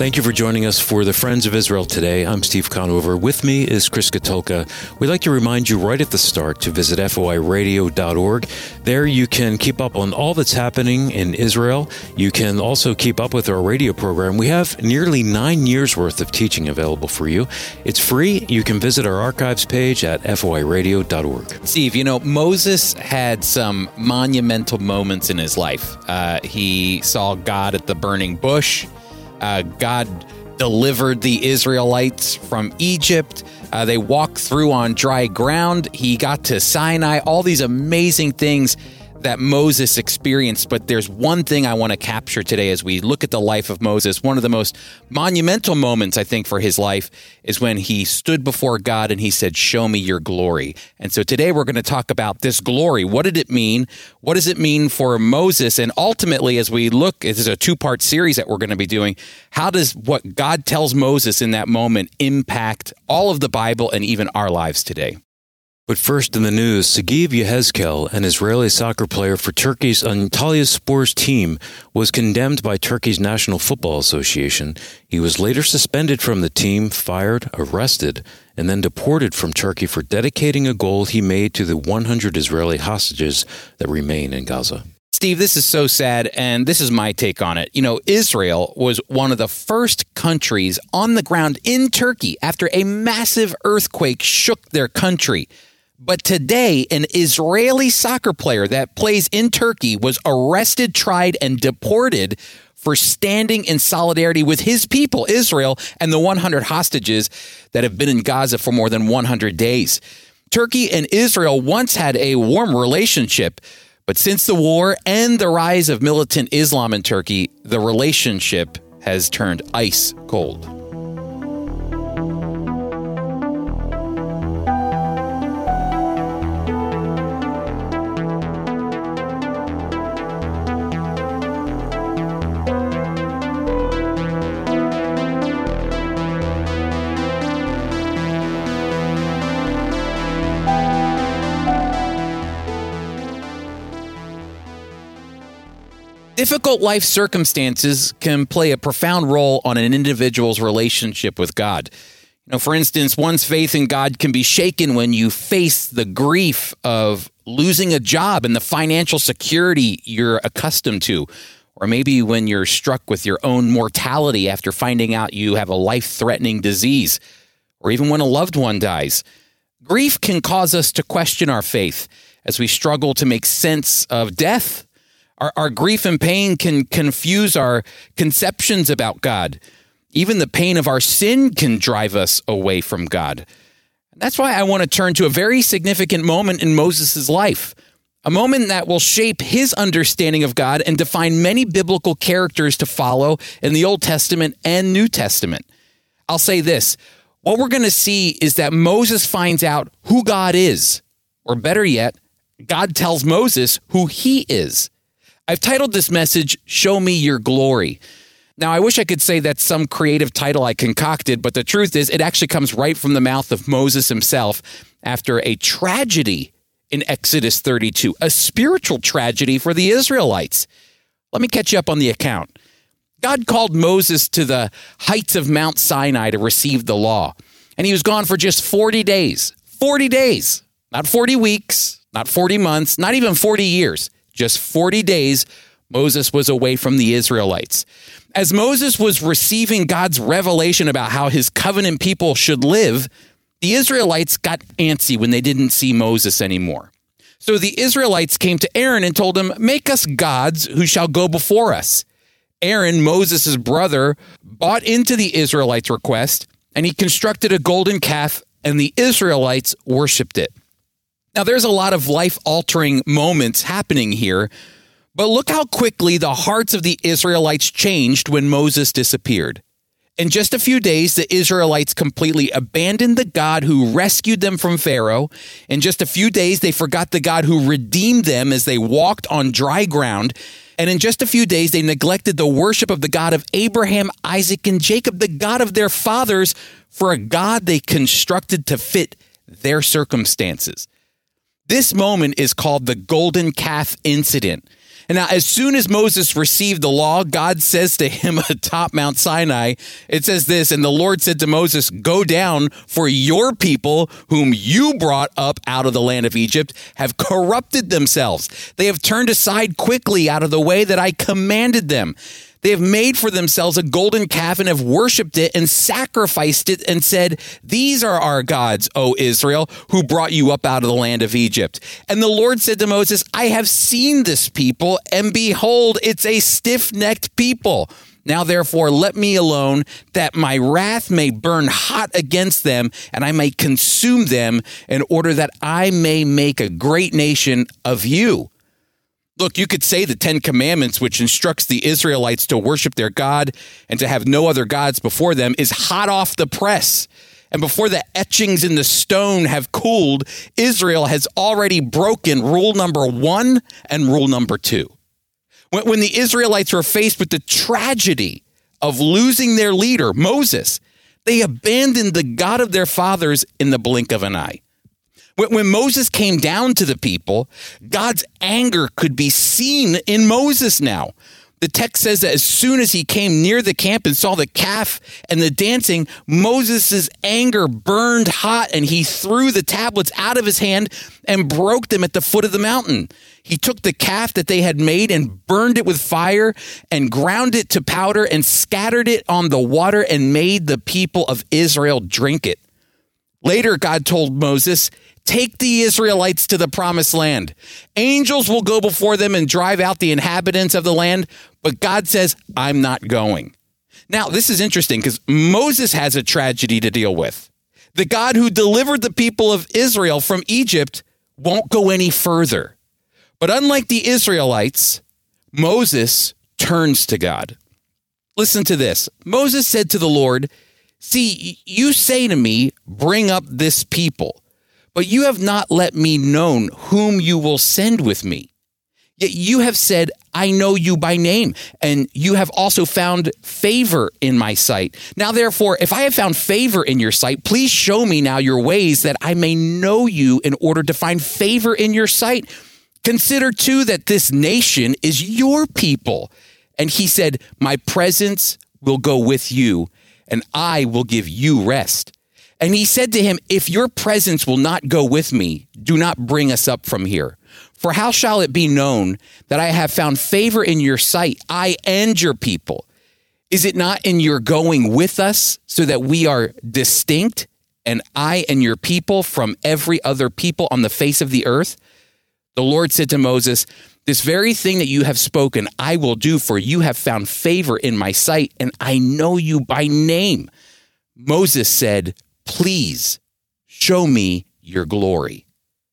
Thank you for joining us for the Friends of Israel today. I'm Steve Conover. With me is Chris Katulka. We'd like to remind you right at the start to visit foiradio.org. There you can keep up on all that's happening in Israel. You can also keep up with our radio program. We have nearly 9 years worth of teaching available for you. It's free. You can visit our archives page at foiradio.org. Steve, you know, Moses had some monumental moments in his life. He saw God at the burning bush. God delivered the Israelites from Egypt. They walked through on dry ground. He got to Sinai, all these amazing things that Moses experienced. But there's one thing I want to capture today as we look at the life of Moses. One of the most monumental moments, I think, for his life is when he stood before God and he said, "Show me your glory." And so today we're going to talk about this glory. What did it mean? What does it mean for Moses? And ultimately, as we look, this is a two-part series that we're going to be doing. How does what God tells Moses in that moment impact all of the Bible and even our lives today? But first in the news, Sagiv Yehezkel, an Israeli soccer player for Turkey's Antalyaspor team, was condemned by Turkey's National Football Association. He was later suspended from the team, fired, arrested, and then deported from Turkey for dedicating a goal he made to the 100 Israeli hostages that remain in Gaza. Steve, this is so sad, and this is my take on it. You know, Israel was one of the first countries on the ground in Turkey after a massive earthquake shook their country. But today, an Israeli soccer player that plays in Turkey was arrested, tried, and deported for standing in solidarity with his people, Israel, and the 100 hostages that have been in Gaza for more than 100 days. Turkey and Israel once had a warm relationship, but since the war and the rise of militant Islam in Turkey, the relationship has turned ice cold. Difficult life circumstances can play a profound role on an individual's relationship with God. You know, for instance, one's faith in God can be shaken when you face the grief of losing a job and the financial security you're accustomed to, or maybe when you're struck with your own mortality after finding out you have a life-threatening disease, or even when a loved one dies. Grief can cause us to question our faith as we struggle to make sense of death. Our grief and pain can confuse our conceptions about God. Even the pain of our sin can drive us away from God. That's why I want to turn to a very significant moment in Moses' life, a moment that will shape his understanding of God and define many biblical characters to follow in the Old Testament and New Testament. I'll say this. What we're going to see is that Moses finds out who God is, or better yet, God tells Moses who he is. I've titled this message, "Show Me Your Glory." Now, I wish I could say that's some creative title I concocted, but the truth is it actually comes right from the mouth of Moses himself after a tragedy in Exodus 32, a spiritual tragedy for the Israelites. Let me catch you up on the account. God called Moses to the heights of Mount Sinai to receive the law, and he was gone for just 40 days. 40 days, not 40 weeks, not 40 months, not even 40 years. Just 40 days, Moses was away from the Israelites. As Moses was receiving God's revelation about how his covenant people should live, the Israelites got antsy when they didn't see Moses anymore. So the Israelites came to Aaron and told him, "Make us gods who shall go before us." Aaron, Moses' brother, bought into the Israelites' request, and he constructed a golden calf, and the Israelites worshipped it. Now, there's a lot of life-altering moments happening here, but look how quickly the hearts of the Israelites changed when Moses disappeared. In just a few days, the Israelites completely abandoned the God who rescued them from Pharaoh. In just a few days, they forgot the God who redeemed them as they walked on dry ground. And in just a few days, they neglected the worship of the God of Abraham, Isaac, and Jacob, the God of their fathers, for a God they constructed to fit their circumstances. This moment is called the Golden Calf Incident. And now, as soon as Moses received the law, God says to him atop Mount Sinai, it says this, and the Lord said to Moses, go down, for your people, whom you brought up out of the land of Egypt, have corrupted themselves. They have turned aside quickly out of the way that I commanded them. They have made for themselves a golden calf and have worshipped it and sacrificed it and said, these are our gods, O Israel, who brought you up out of the land of Egypt. And the Lord said to Moses, I have seen this people, and behold, it's a stiff-necked people. Now, therefore, let me alone, that my wrath may burn hot against them, and I may consume them, in order that I may make a great nation of you. Look, you could say the Ten Commandments, which instructs the Israelites to worship their God and to have no other gods before them, is hot off the press. And before the etchings in the stone have cooled, Israel has already broken rule number 1 and rule number 2. When the Israelites were faced with the tragedy of losing their leader, Moses, they abandoned the God of their fathers in the blink of an eye. When Moses came down to the people, God's anger could be seen in Moses now. The text says that as soon as he came near the camp and saw the calf and the dancing, Moses' anger burned hot, and he threw the tablets out of his hand and broke them at the foot of the mountain. He took the calf that they had made and burned it with fire and ground it to powder and scattered it on the water and made the people of Israel drink it. Later, God told Moses, take the Israelites to the promised land. Angels will go before them and drive out the inhabitants of the land, but God says, I'm not going. Now, this is interesting because Moses has a tragedy to deal with. The God who delivered the people of Israel from Egypt won't go any further. But unlike the Israelites, Moses turns to God. Listen to this. Moses said to the Lord, see, you say to me, bring up this people, but you have not let me know whom you will send with me. Yet you have said, I know you by name, and you have also found favor in my sight. Now, therefore, if I have found favor in your sight, please show me now your ways that I may know you in order to find favor in your sight. Consider, too, that this nation is your people. And he said, my presence will go with you, and I will give you rest. And he said to him, if your presence will not go with me, do not bring us up from here. For how shall it be known that I have found favor in your sight, I and your people? Is it not in your going with us so that we are distinct, and I and your people from every other people on the face of the earth? The Lord said to Moses, this very thing that you have spoken, I will do, for you have found favor in my sight, and I know you by name. Moses said, please show me your glory.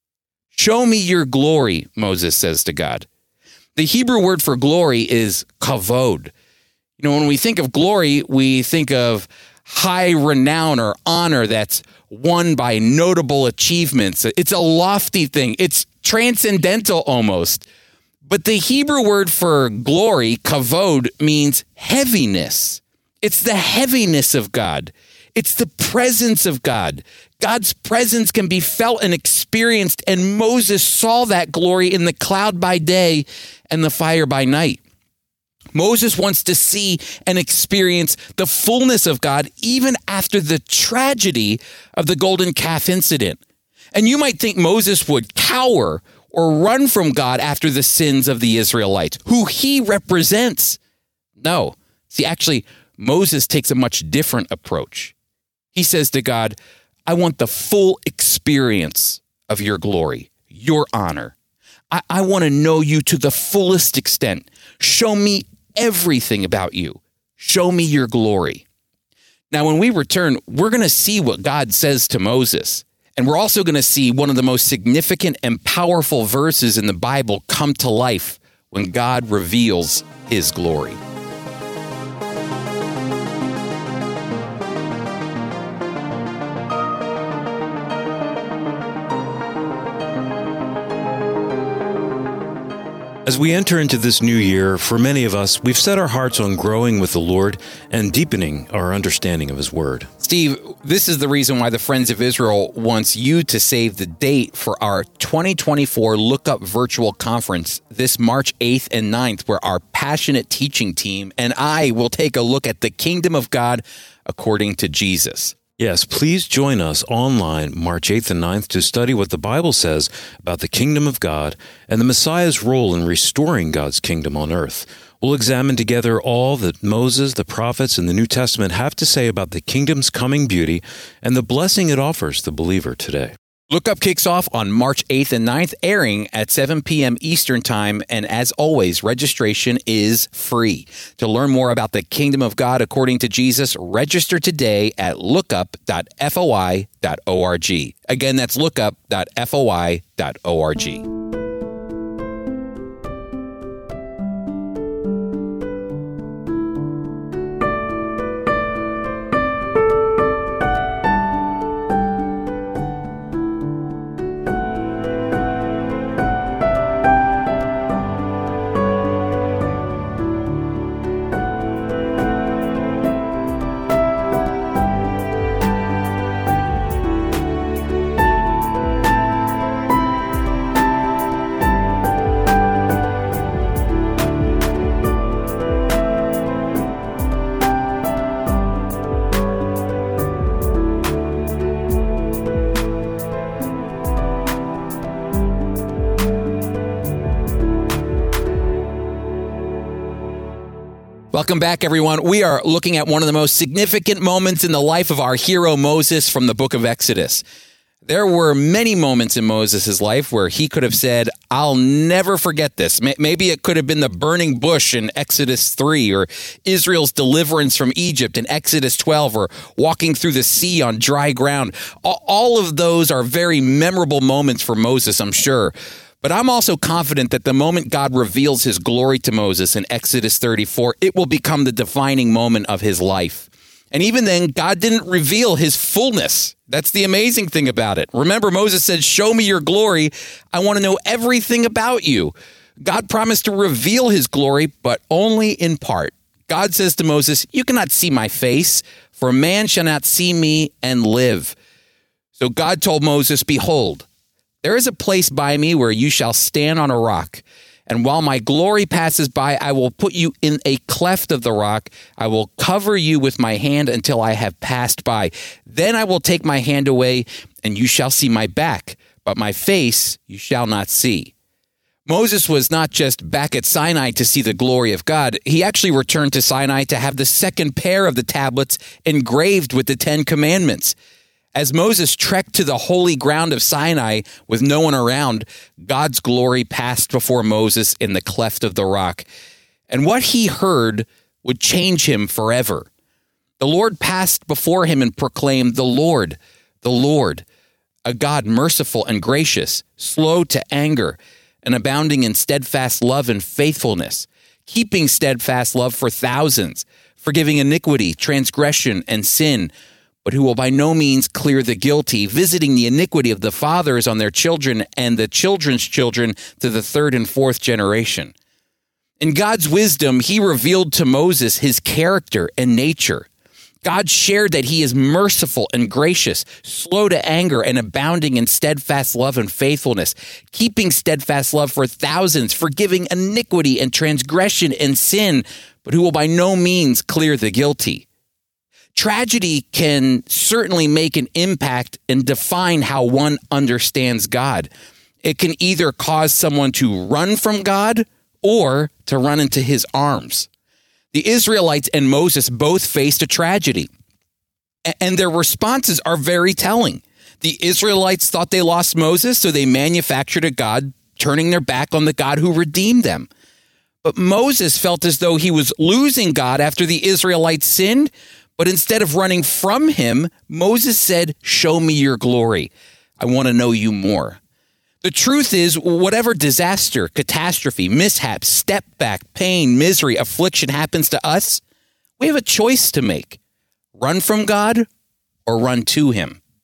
Show me your glory, Moses says to God. The Hebrew word for glory is kavod. You know, when we think of glory, we think of high renown or honor that's won by notable achievements. It's a lofty thing. It's transcendental almost. But the Hebrew word for glory, kavod, means heaviness. It's the heaviness of God. It's the presence of God. God's presence can be felt and experienced, and Moses saw that glory in the cloud by day and the fire by night. Moses wants to see and experience the fullness of God even after the tragedy of the golden calf incident. And you might think Moses would cower or run from God after the sins of the Israelites, who he represents. No. See, actually, Moses takes a much different approach. He says to God, I want the full experience of your glory, your honor. I want to know you to the fullest extent. Show me everything about you. Show me your glory. Now, when we return, we're going to see what God says to Moses. And we're also going to see one of the most significant and powerful verses in the Bible come to life when God reveals his glory. As we enter into this new year, for many of us, we've set our hearts on growing with the Lord and deepening our understanding of His Word. Steve, this is the reason why the Friends of Israel wants you to save the date for our 2024 Look Up Virtual Conference this March 8th and 9th, where our passionate teaching team and I will take a look at the kingdom of God according to Jesus. Yes, please join us online March 8th and 9th to study what the Bible says about the kingdom of God and the Messiah's role in restoring God's kingdom on earth. We'll examine together all that Moses, the prophets, and the New Testament have to say about the kingdom's coming beauty and the blessing it offers the believer today. Look Up kicks off on March 8th and 9th, airing at 7 p.m. Eastern Time, and as always, registration is free. To learn more about the Kingdom of God according to Jesus, register today at lookup.foi.org. Again, that's lookup.foi.org. Welcome back, everyone. We are looking at one of the most significant moments in the life of our hero Moses from the book of Exodus. There were many moments in Moses' life where he could have said, I'll never forget this. Maybe it could have been the burning bush in Exodus 3, or Israel's deliverance from Egypt in Exodus 12, or walking through the sea on dry ground. All of those are very memorable moments for Moses, I'm sure. But I'm also confident that the moment God reveals His glory to Moses in Exodus 34, it will become the defining moment of his life. And even then, God didn't reveal His fullness. That's the amazing thing about it. Remember, Moses said, show me your glory. I want to know everything about you. God promised to reveal His glory, but only in part. God says to Moses, you cannot see my face, for man shall not see me and live. So God told Moses, behold, there is a place by me where you shall stand on a rock. And while my glory passes by, I will put you in a cleft of the rock. I will cover you with my hand until I have passed by. Then I will take my hand away, and you shall see my back, but my face you shall not see. Moses was not just back at Sinai to see the glory of God. He actually returned to Sinai to have the second pair of the tablets engraved with the 10 Commandments. As Moses trekked to the holy ground of Sinai with no one around, God's glory passed before Moses in the cleft of the rock. And what he heard would change him forever. The Lord passed before him and proclaimed, the Lord, a God merciful and gracious, slow to anger, and abounding in steadfast love and faithfulness, keeping steadfast love for thousands, forgiving iniquity, transgression, and sin, but who will by no means clear the guilty, visiting the iniquity of the fathers on their children and the children's children to the third and fourth generation. In God's wisdom, He revealed to Moses His character and nature. God shared that He is merciful and gracious, slow to anger, and abounding in steadfast love and faithfulness, keeping steadfast love for thousands, forgiving iniquity and transgression and sin, but who will by no means clear the guilty. Tragedy can certainly make an impact and define how one understands God. It can either cause someone to run from God or to run into His arms. The Israelites and Moses both faced a tragedy, and their responses are very telling. The Israelites thought they lost Moses, so they manufactured a God, turning their back on the God who redeemed them. But Moses felt as though he was losing God after the Israelites sinned. But instead of running from Him, Moses said, show me your glory. I want to know you more. The truth is, whatever disaster, catastrophe, mishap, step back, pain, misery, affliction happens to us, we have a choice to make. Run from God or run to Him.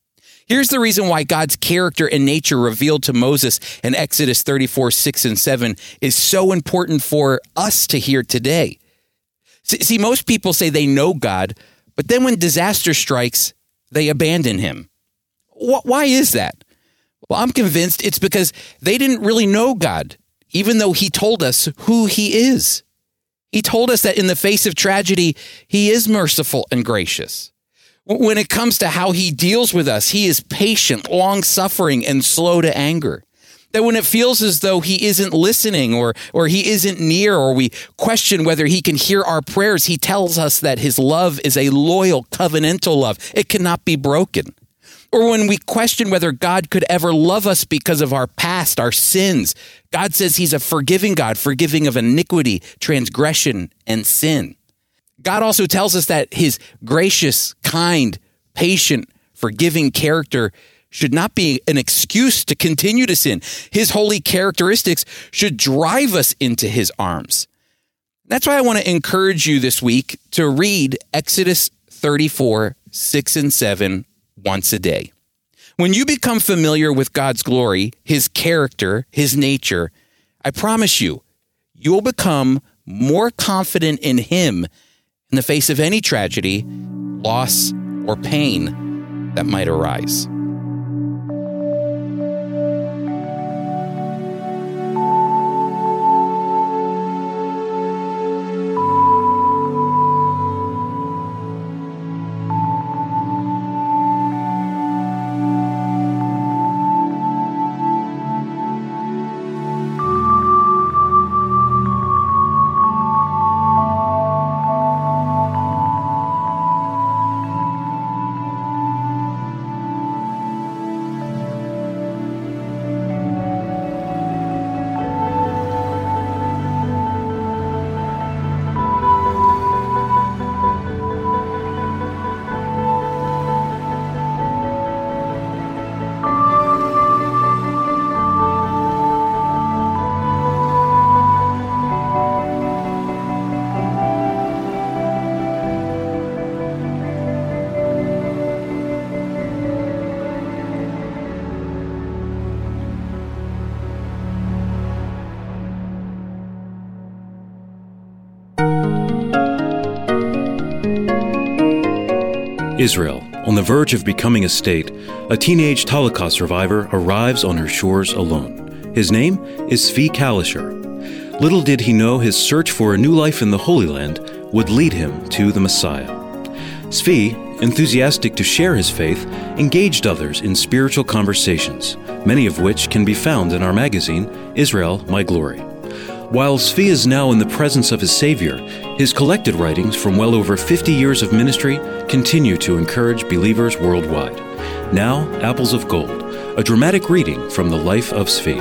Here's the reason why God's character and nature revealed to Moses in Exodus 34, 6 and 7 is so important for us to hear today. See, most people say they know God, but then when disaster strikes, they abandon him. Why is that? Well, I'm convinced it's because they didn't really know God, even though he told us who he is. He told us that in the face of tragedy, he is merciful and gracious. When it comes to how he deals with us, he is patient, long-suffering, and slow to anger. That when it feels as though he isn't listening or he isn't near, or we question whether he can hear our prayers, he tells us that his love is a loyal, covenantal love. It cannot be broken. Or when we question whether God could ever love us because of our past, our sins, God says he's a forgiving God, forgiving of iniquity, transgression, and sin. God also tells us that his gracious, kind, patient, forgiving character should not be an excuse to continue to sin. His holy characteristics should drive us into his arms. That's why I want to encourage you this week to read Exodus 34, 6 and 7 once a day. When you become familiar with God's glory, his character, his nature, I promise you, you will become more confident in him in the face of any tragedy, loss, or pain that might arise. Israel, on the verge of becoming a state, a teenage Holocaust survivor arrives on her shores alone. His name is Zvi Kalisher. Little did he know his search for a new life in the Holy Land would lead him to the Messiah. Zvi, enthusiastic to share his faith, engaged others in spiritual conversations, many of which can be found in our magazine, Israel, My Glory. While Zvi is now in the presence of his Savior, his collected writings from well over 50 years of ministry continue to encourage believers worldwide. Now, Apples of Gold, a dramatic reading from the life of Zvi.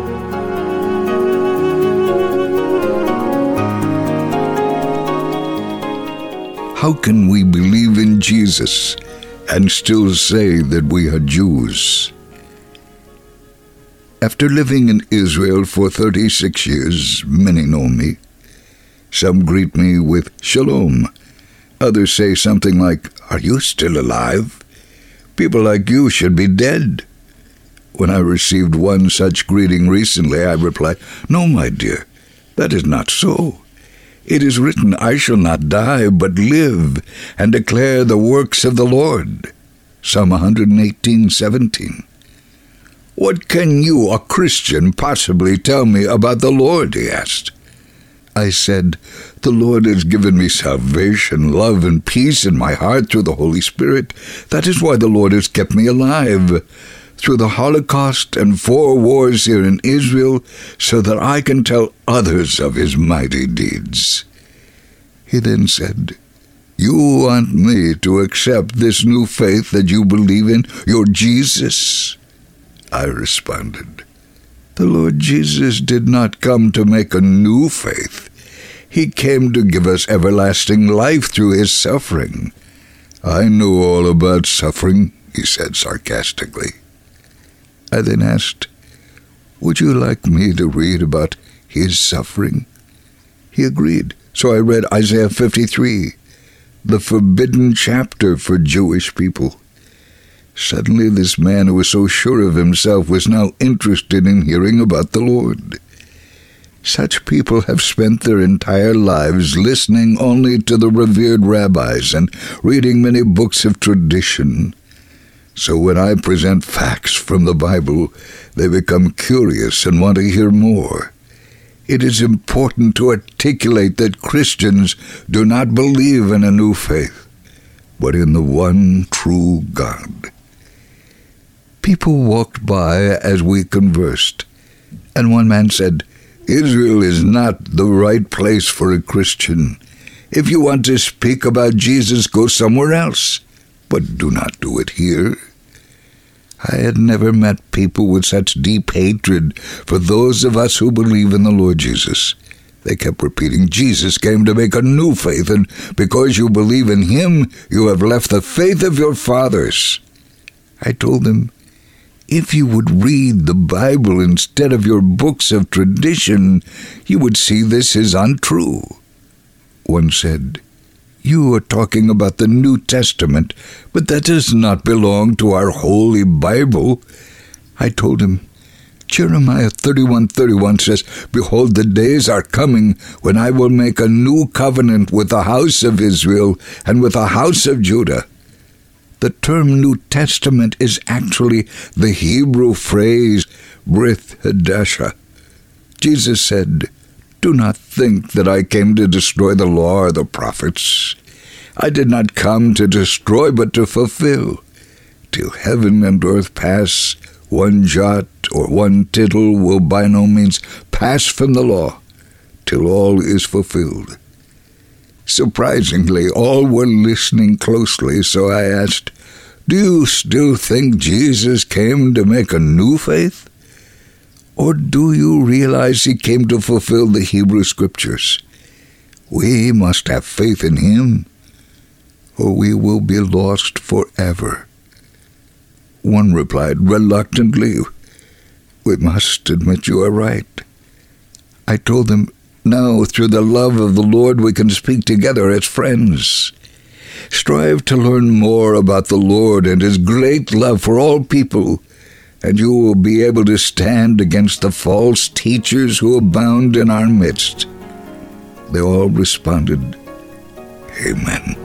How can we believe in Jesus and still say that we are Jews? After living in Israel for 36 years, many know me. Some greet me with shalom. Others say something like, "Are you still alive? People like you should be dead." When I received one such greeting recently, I replied, "No, my dear, that is not so. It is written, I shall not die, but live, and declare the works of the Lord." Psalm 118:17. "What can you, a Christian, possibly tell me about the Lord?" he asked. I said, "The Lord has given me salvation, love, and peace in my heart through the Holy Spirit. That is why the Lord has kept me alive through the Holocaust and 4 wars here in Israel, so that I can tell others of his mighty deeds." He then said, "You want me to accept this new faith that you believe in, your Jesus?" I responded, "The Lord Jesus did not come to make a new faith. He came to give us everlasting life through his suffering." "I know all about suffering," he said sarcastically. I then asked, "Would you like me to read about his suffering?" He agreed, so I read Isaiah 53, the forbidden chapter for Jewish people. Suddenly this man who was so sure of himself was now interested in hearing about the Lord. Such people have spent their entire lives listening only to the revered rabbis and reading many books of tradition. So when I present facts from the Bible, they become curious and want to hear more. It is important to articulate that Christians do not believe in a new faith, but in the one true God. People walked by as we conversed, and one man said, "Israel is not the right place for a Christian. If you want to speak about Jesus, go somewhere else, but do not do it here." I had never met people with such deep hatred for those of us who believe in the Lord Jesus. They kept repeating, "Jesus came to make a new faith, and because you believe in him, you have left the faith of your fathers." I told them, if you would read the Bible instead of your books of tradition, you would see this is untrue. One said, "You are talking about the New Testament, but that does not belong to our Holy Bible." I told him, Jeremiah 31:31 says, "Behold, the days are coming when I will make a new covenant with the house of Israel and with the house of Judah." The term New Testament is actually the Hebrew phrase Brit Hadashah. Jesus said, "Do not think that I came to destroy the law or the prophets. I did not come to destroy, but to fulfill. Till heaven and earth pass, one jot or one tittle will by no means pass from the law, till all is fulfilled." Surprisingly, all were listening closely, so I asked, "Do you still think Jesus came to make a new faith? Or do you realize he came to fulfill the Hebrew Scriptures? We must have faith in him, or we will be lost forever." One replied reluctantly, "We must admit you are right." I told them, "Now, through the love of the Lord, we can speak together as friends. Strive to learn more about the Lord and his great love for all people, and you will be able to stand against the false teachers who abound in our midst." They all responded, "Amen."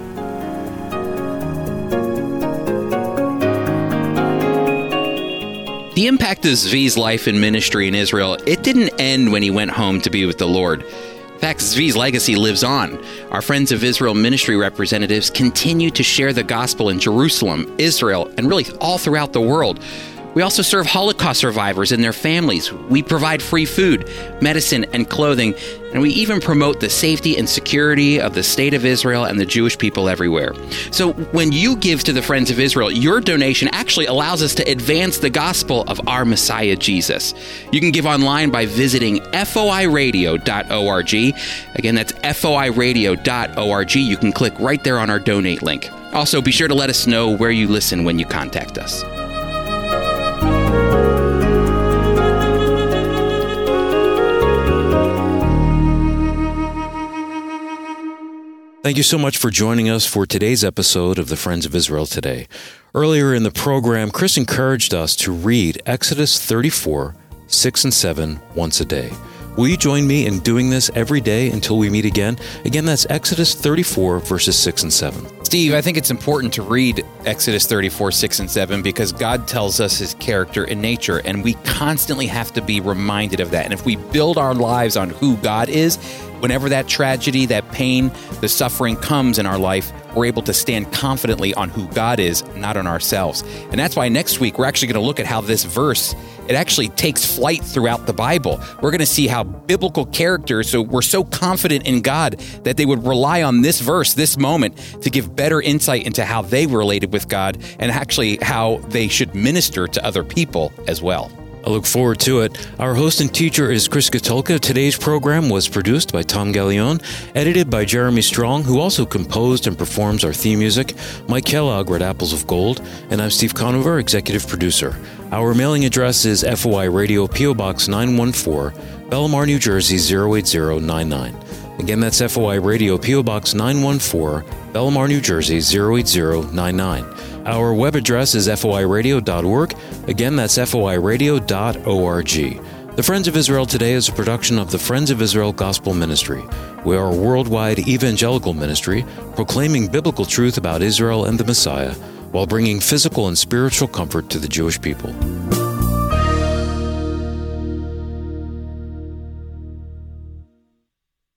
The impact of Zvi's life and ministry in Israel, it didn't end when he went home to be with the Lord. In fact, Zvi's legacy lives on. Our Friends of Israel ministry representatives continue to share the gospel in Jerusalem, Israel, and really all throughout the world. We also serve Holocaust survivors and their families. We provide free food, medicine, and clothing, and we even promote the safety and security of the state of Israel and the Jewish people everywhere. So when you give to the Friends of Israel, your donation actually allows us to advance the gospel of our Messiah, Jesus. You can give online by visiting foiradio.org. Again, that's foiradio.org. You can click right there on our donate link. Also, be sure to let us know where you listen when you contact us. Thank you so much for joining us for today's episode of the Friends of Israel Today. Earlier in the program, Chris encouraged us to read Exodus 34, 6 and 7 once a day. Will you join me in doing this every day until we meet again? Again, that's Exodus 34, verses 6 and 7. Steve, I think it's important to read Exodus 34, 6 and 7 because God tells us his character and nature, and we constantly have to be reminded of that. And if we build our lives on who God is, whenever that tragedy, that pain, the suffering comes in our life, we're able to stand confidently on who God is, not on ourselves. And that's why next week we're actually going to look at how this verse, it actually takes flight throughout the Bible. We're going to see how biblical characters, so we're so confident in God that they would rely on this verse, this moment, to give better insight into how they related with God and actually how they should minister to other people as well. I look forward to it. Our host and teacher is Chris Katulka. Today's program was produced by Tom Gallione, edited by Jeremy Strong, who also composed and performs our theme music. Mike Kellogg read Apples of Gold, and I'm Steve Conover, executive producer. Our mailing address is FOI Radio, P.O. Box 914, Belmar, New Jersey 08099. Again, that's FOI Radio, P.O. Box 914, Belmar, New Jersey 08099. Our web address is foiradio.org. Again, that's foiradio.org. The Friends of Israel Today is a production of the Friends of Israel Gospel Ministry. We are a worldwide evangelical ministry proclaiming biblical truth about Israel and the Messiah while bringing physical and spiritual comfort to the Jewish people.